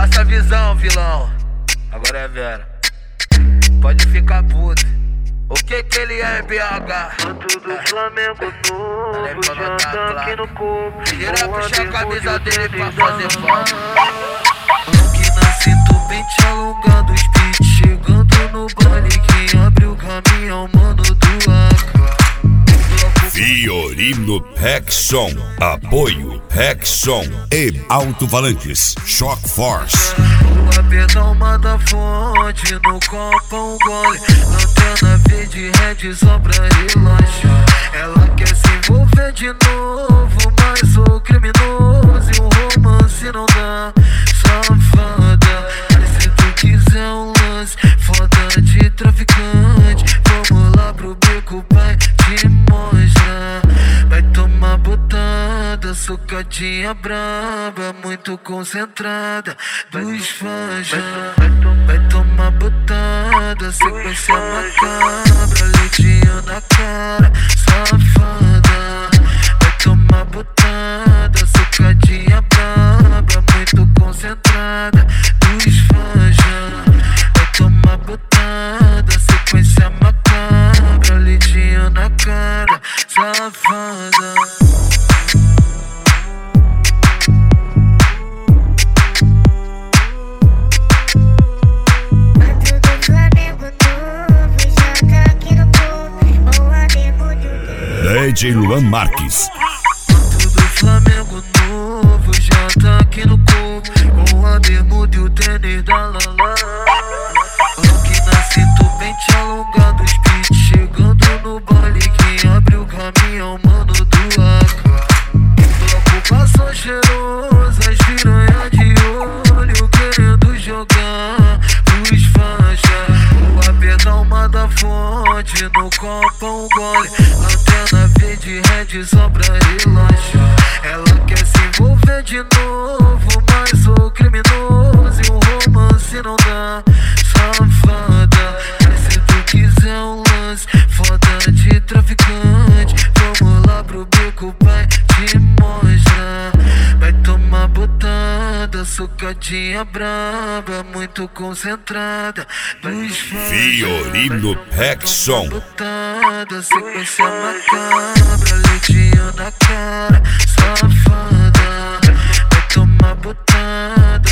Passa a visão, vilão. Agora é Vera. Pode ficar puto. O que que ele é, BH? Santo do Flamengo novo, já tá aqui no corpo. Tira puxa a camisa dele pra fazer falta. Aqui na cinto bem te alongado, speed chegando no baile. Quem abre o caminho, mano do AK. Fiorino Rexon, apoio Rexon e alto-falantes Shock Force. O apetão mata fonte, no copo um gole. Lanterna verde, red só pra relaxar. Ela quer se envolver de novo, mas sou criminoso e um romance não dá. Safada, mas se tu quiser um lance, foda de traficante, vamos lá pro beco, pai te mostrar. Vai tomar botada, socadinha braba, muito concentrada dos fãs já. Vai tomar botada, sequência macabra, leitinho na cara, safada. Vai tomar botada, socadinha braba, muito concentrada dos fãs já. Vai tomar botada, sequência macabra, leitinho na cara, safada. DJ Luan Marques. Manto do Flamengo novo, já tá aqui no corpo, com a bermuda e o tênis da Lala. Aqui na cinto bem te alongado, speed chegando no baile. Quem abre o caminho, mano do AK. Bloco passou cheiroso, as piranha de olho querendo jogar os faixa. O apetão mata fonte, no copo um gole. Lanterna verde, red só pra relaxar. Ela quer se envolver de novo, mas sou criminoso e um romance não dá. Safada, mas se tu quiser um lance, foda de traficante, vamos lá pro beco, pai te mostrar. Vai tomar botada, socadinha braba, muito concentrada dos fãs. Fiorino Rexon. Botada, sequência macabra, leitinho na cara, safada. Vai tomar botada,